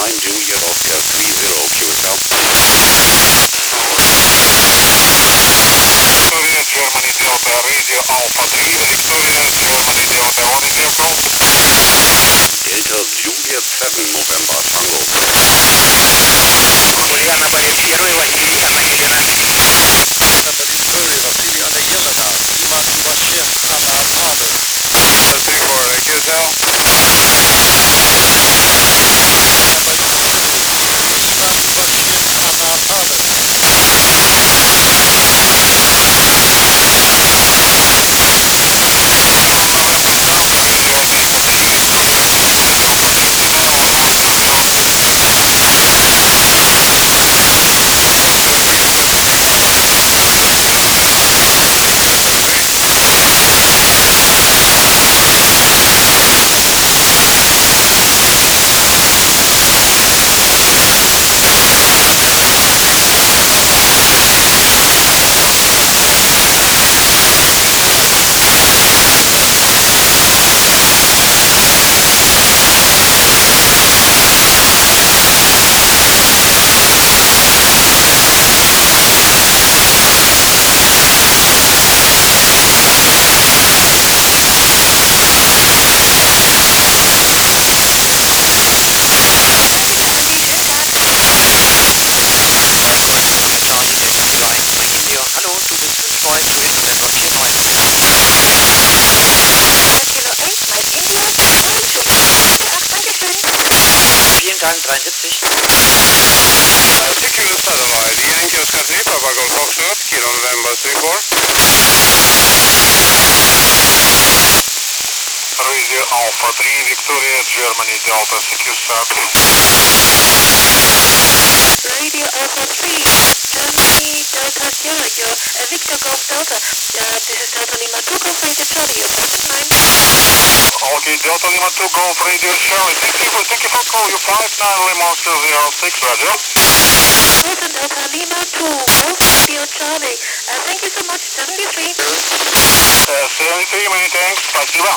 Juliet Oscar 30 QSL. Victoria Germany Delta Radio Alpha 3, Victoria Germany Delta, what is your call? Delta Juliet 7 November Tango. Mariana Sierra Indiana Yankee. Number Victoria Sierra Yelena, Lima Tubachev, Hana Father. 34, QSL. Number Victoria Lima Tubachev, Hana Father. Hallo, du bist 5 neu zu Internet 49. Kilo 1, Mike India, Dankeschön. Ja, Dankeschön. Vielen Dank, 73. Secure satellite, Yankee Oscar 3, Papa Golf Foxtrot, Kilo November 34. Radio Alpha 3, Victoria Germany Delta, secure sub. Radio Alpha 3, Germany Delta Sierra, Victor Golf Delta. This is Delta Lima 2 Golf Radio Charlie, your point line. Okay, Delta Lima 2 Golf Radio Charlie, thank you for call you 59 Lima Oscar 06, Roger. Listen, Delta Lima 2 Golf Radio Charlie. Thank you so much, 73. 73, many thanks, спасибо.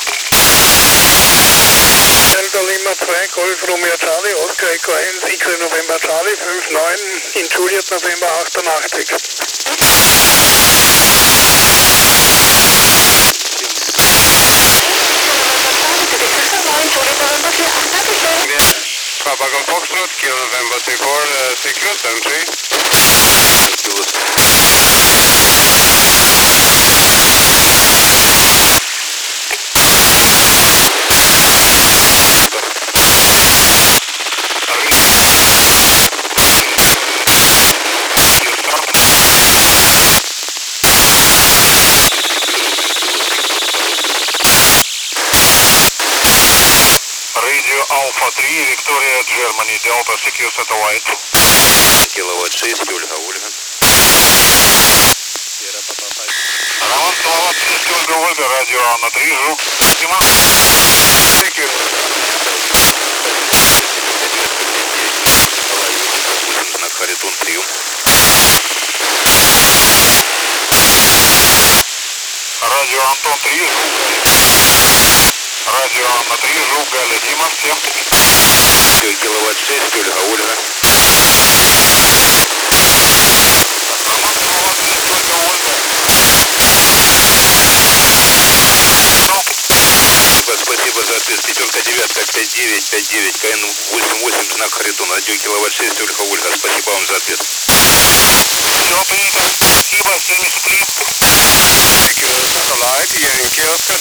Delta Lima 2 Golf Romeo Charlie, Oscar Echo 1, X November Charlie, 59 in Juliet November 88. Papa Golf Foxtrot, Kilo November 34, secure entry. Radio Alpha 3, Victoria Germany Delta, secure satellite. Киловатт 6, Ольга, Ольга. Роман, Слава, 30 Ольга, Ольга, радио Анна 3, Жук, Дима. Secure. Знак Харитон, прием. Радио Антон 3, Жук, радио Анна 3, Жук, Галя, Дима, всем. Все, киловатт 6, Ольга, Ольга. Роман, Слава, 30 Ольга, Ольга. Спасибо за ответ. Пятерка, девятка, 59, 59, КН 88, знак Харитон, радио киловатт 6, Ольга, Ольга. Спасибо вам за ответ. Все, принято. Спасибо, 73. Secure satellite, Yankee